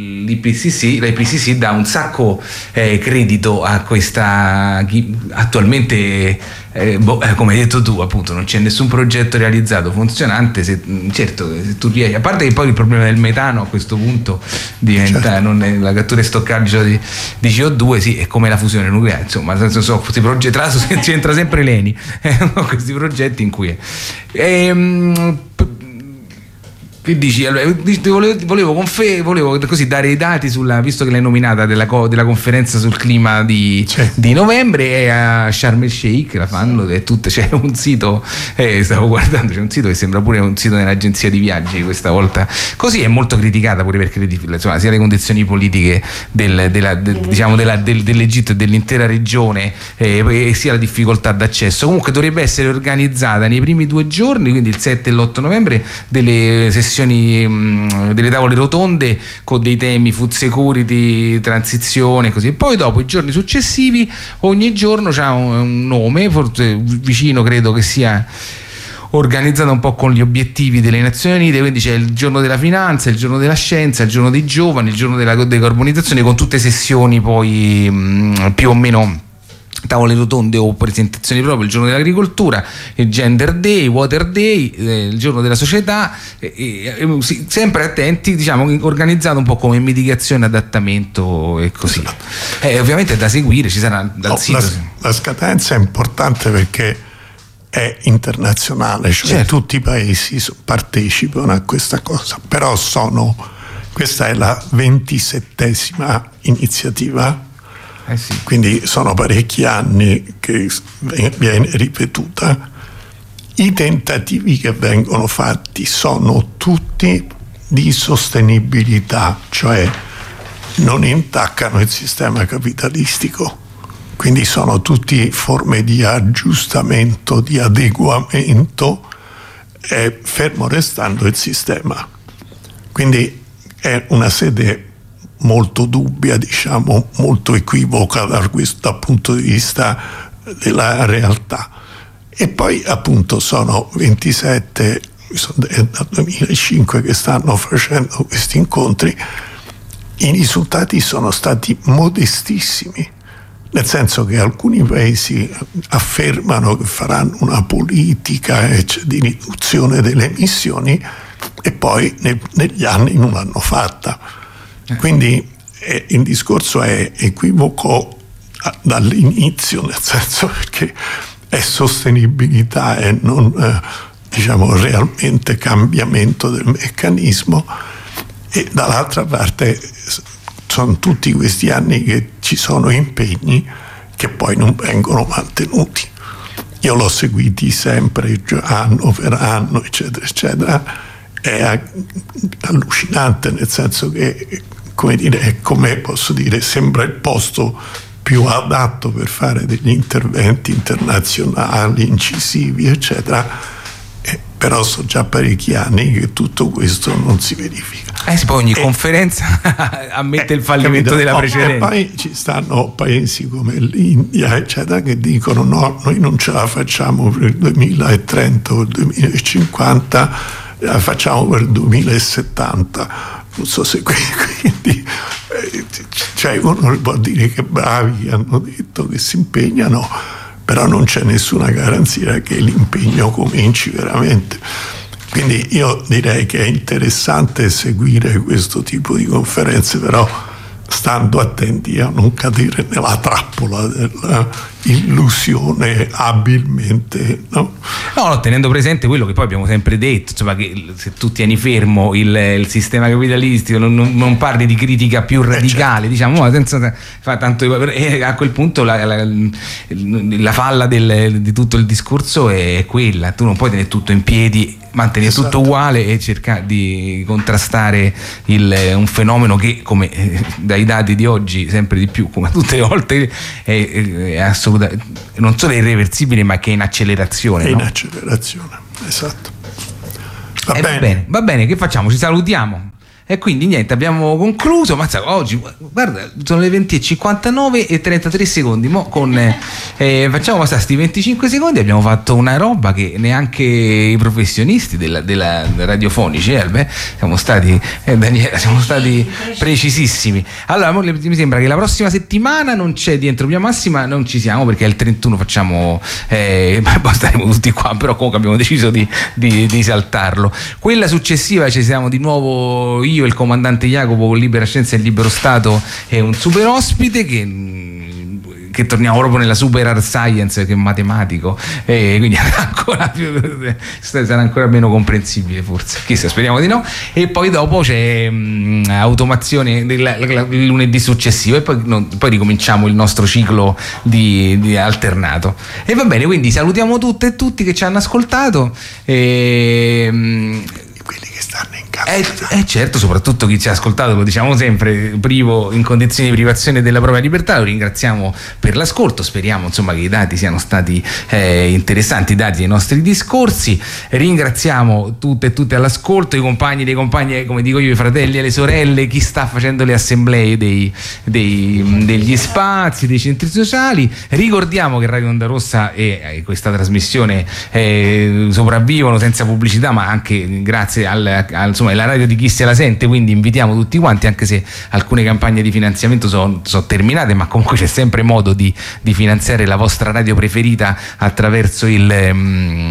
Speaker 2: l'IPCC dà un sacco credito a questa attualmente come hai detto tu, appunto, non c'è nessun progetto realizzato funzionante. Certo, se tu riesci, a parte che poi il problema del metano a questo punto diventa, certo, non è la cattura e stoccaggio di CO2, sì, è come la fusione nucleare, insomma, questi progetti, tra l'altro c'entra sempre l'ENI, questi progetti in cui che dici? Allora, volevo così dare i dati visto che l'hai nominata, della conferenza sul clima di novembre, e a Sharm el Sheikh la fanno, c'è un sito, stavo guardando, c'è un sito che sembra pure un sito dell'agenzia di viaggi questa volta, così è molto criticata pure perché insomma, sia le condizioni politiche dell'Egitto e dell'intera regione, e sia la difficoltà d'accesso. Comunque dovrebbe essere organizzata nei primi 2 giorni, quindi il 7 e l'8 novembre, delle sessioni, delle tavole rotonde con dei temi food security, transizione, così. E poi dopo i giorni successivi ogni giorno c'ha un nome, forse vicino, credo che sia organizzata un po' con gli obiettivi delle Nazioni Unite, quindi c'è il giorno della finanza, il giorno della scienza, il giorno dei giovani, il giorno della decarbonizzazione, con tutte sessioni poi più o meno tavole rotonde o presentazioni proprio, il giorno dell'agricoltura, il Gender Day, Water Day, il giorno della società, sempre attenti, diciamo, organizzato un po' come mitigazione, adattamento e così. Ovviamente è da seguire, ci sarà dal sito.
Speaker 1: La scadenza è importante perché è internazionale, cioè certo, tutti i paesi partecipano a questa cosa, però questa è la 27ª iniziativa.
Speaker 2: Sì.
Speaker 1: Quindi sono parecchi anni che viene ripetuta. I tentativi che vengono fatti sono tutti di sostenibilità, cioè non intaccano il sistema capitalistico, quindi sono tutti forme di aggiustamento, di adeguamento, fermo restando il sistema. Quindi è una sede molto dubbia, diciamo, molto equivoca dal punto di vista della realtà. E poi appunto sono 27, dal 2005 che stanno facendo questi incontri. I risultati sono stati modestissimi, nel senso che alcuni paesi affermano che faranno una politica di riduzione delle emissioni e poi negli anni non l'hanno fatta. Quindi il discorso è equivoco dall'inizio, nel senso che è sostenibilità e non diciamo realmente cambiamento del meccanismo, e dall'altra parte sono tutti questi anni che ci sono impegni che poi non vengono mantenuti. Io l'ho seguiti sempre, anno per anno, eccetera eccetera. È allucinante, nel senso che, come dire, è, come posso dire, sembra il posto più adatto per fare degli interventi internazionali, incisivi, eccetera. Però sono già parecchi anni che tutto questo non si verifica.
Speaker 2: Poi ogni conferenza ammette il fallimento della precedente.
Speaker 1: E poi ci stanno paesi come l'India, eccetera, che dicono no, noi non ce la facciamo per il 2030 o il 2050, la facciamo per il 2070. Non so se quindi cioè uno può dire che bravi che hanno detto che si impegnano, però non c'è nessuna garanzia che l'impegno cominci veramente. Quindi io direi che è interessante seguire questo tipo di conferenze, però stando attenti a non cadere nella trappola dell'illusione abilmente, no,
Speaker 2: tenendo presente quello che poi abbiamo sempre detto, insomma, che se tu tieni fermo il sistema capitalistico, non parli di critica più radicale, certo, diciamo, ma senza fa tanto, a quel punto la falla di tutto il discorso è quella: tu non puoi tenere tutto in piedi, mantenere tutto uguale e cercare di contrastare un fenomeno che, come dai dati di oggi sempre di più, come tutte le volte, è assolutamente non solo irreversibile, ma che è in accelerazione.
Speaker 1: È in accelerazione, esatto.
Speaker 2: Va bene, che facciamo? Ci salutiamo. E quindi niente, abbiamo concluso. Ma oggi, guarda, sono le 20:59 e 33 secondi. Facciamo passare sti 25 secondi. Abbiamo fatto una roba che neanche i professionisti della radiofonici, siamo stati, Daniela, siamo stati precisissimi. Allora, mi sembra che la prossima settimana non c'è di Entropia Massima, non ci siamo perché è il 31 facciamo, staremo tutti qua, però comunque abbiamo deciso di saltarlo. Quella successiva ci siamo di nuovo io e il comandante Jacopo con Libera Scienza e Libero Stato e un super ospite che torniamo proprio nella super hard science, che è matematico, e quindi sarà ancora meno comprensibile, forse, chissà, speriamo di no. E poi dopo c'è automazione il lunedì successivo e poi ricominciamo il nostro ciclo di alternato. E va bene, quindi salutiamo tutte e tutti che ci hanno ascoltato quelli
Speaker 1: che stanno in casa.
Speaker 2: Certo, soprattutto chi ci ha ascoltato, lo diciamo sempre, in condizioni di privazione della propria libertà. Lo ringraziamo per l'ascolto, speriamo insomma che i dati siano stati interessanti, i dati dei nostri discorsi. Ringraziamo tutte e tutti all'ascolto, i compagni, le compagne, come dico io, i fratelli e le sorelle, chi sta facendo le assemblee degli spazi, dei centri sociali. Ricordiamo che Radio Onda Rossa e questa trasmissione sopravvivono senza pubblicità, ma anche grazie insomma, è la radio di chi se la sente, quindi invitiamo tutti quanti, anche se alcune campagne di finanziamento sono terminate, ma comunque c'è sempre modo di finanziare la vostra radio preferita attraverso le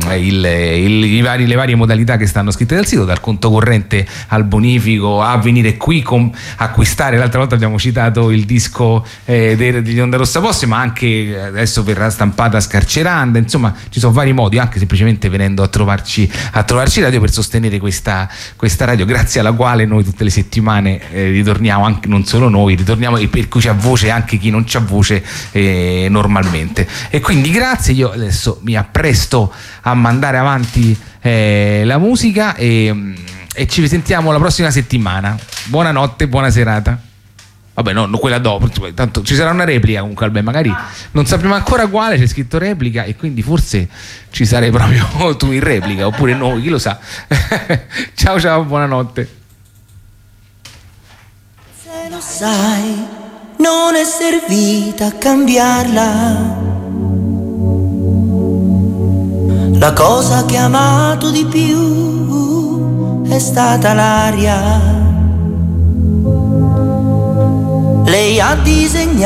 Speaker 2: varie modalità che stanno scritte dal sito, dal conto corrente al bonifico, a venire qui acquistare. L'altra volta abbiamo citato il disco di Onda Rossa Posse, ma anche adesso verrà stampata Scarceranda, insomma ci sono vari modi, anche semplicemente venendo a trovarci radio, per sostenere questa radio, grazie alla quale noi tutte le settimane ritorniamo, anche non solo noi, ritorniamo, e per cui c'ha voce anche chi non c'ha voce normalmente. E quindi grazie, io adesso mi appresto a mandare avanti la musica e ci sentiamo la prossima settimana. Buonanotte, buona serata. Vabbè, no, quella dopo, tanto ci sarà una replica comunque, magari non sappiamo ancora quale, c'è scritto replica e quindi forse ci sarai proprio tu in replica, oppure noi, chi lo sa. Ciao, buonanotte.
Speaker 4: Se lo sai, non è servita a cambiarla. La cosa che ho amato di più è stata l'aria. Lei ha disegnato